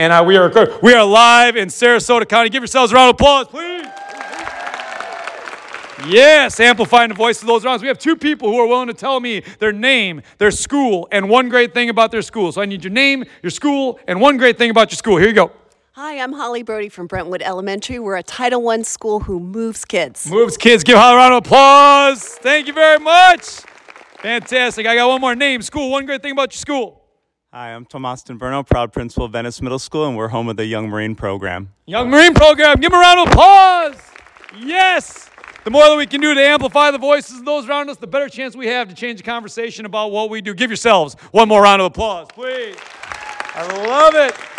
And we are live in Sarasota County. Give yourselves a round of applause, please. Yes, amplifying the voice of those around us. We have two people who are willing to tell me their name, their school, and one great thing about their school. So I need your name, your school, and one great thing about your school. Here you go. Hi, I'm Holly Brody from Brentwood Elementary. We're a Title I school who moves kids. Moves kids. Give Holly a round of applause. Thank you very much. Fantastic. I got one more name, school, one great thing about your school. Hi, I'm Tomas Denverno, proud principal of Venice Middle School, and we're home of the Young Marine Program. Young Marine Program. Give them a round of applause. Yes. The more that we can do to amplify the voices of those around us, the better chance we have to change the conversation about what we do. Give yourselves one more round of applause, please. I love it.